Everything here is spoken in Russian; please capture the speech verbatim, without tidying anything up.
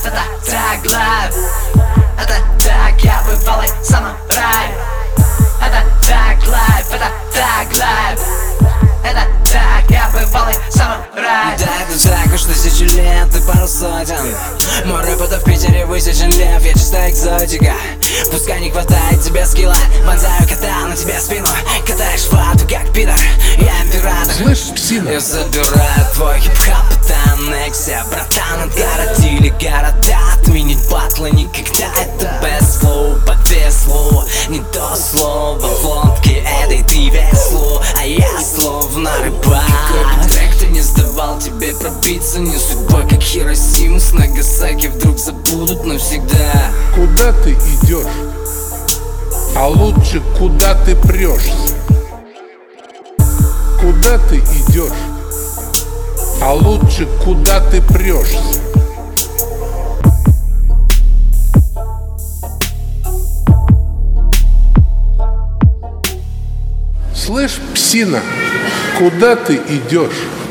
это так лайф. Это так, я бывалый самурай. Это так лайф, это так лайф. Это так, я бывалый самурай. Так, ну так уж тысячу лет и пару сотен. Мой рэп это в Питере высечен лев. Я чистая экзотика. Пускай не хватает тебе скилла, вонзаю кота на тебе спину. Катаешь вату как пидор, я император. Слышь, псина? Я забираю твой хип-хоп, это аннексия. Братан, отгородили города. Отменить батлы никогда, это без флоу, по веслу. Не то слово в лодке этой ты веслу, а я словно рыбак. Какой бы трек ты не сдавал, тебе пробиться не судьба. Как Хиросиму с Нагасаки вдруг забудут навсегда. Куда ты идешь? А лучше, куда ты прешься? Куда ты идешь? А лучше, куда ты прешься? Слышь, псина, куда ты идешь?